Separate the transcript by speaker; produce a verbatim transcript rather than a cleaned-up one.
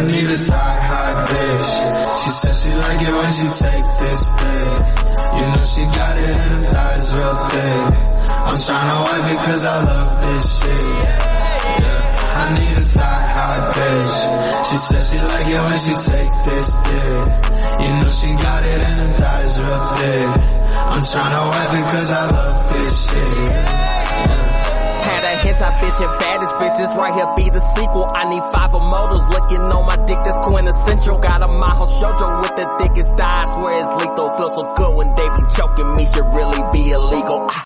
Speaker 1: I need a thigh high bitch. She said she like it when she take this dick. You know she got it and her thighs real thick. I'm tryna wipe it cause I love this shit. Yeah, I need a thigh high bitch. She said she like it when she take this dick. You know she got it and her thighs real thick. I'm tryna wipe it cause I love this shit. Yeah.
Speaker 2: Had a hint, I bitch and baddest bitches right here be the sequel. I need five of motors looking on my dick that's quintessential. Got a Maho Shoujo with the thickest thighs, where it's lethal. Feel so good when they be choking me, should really be illegal.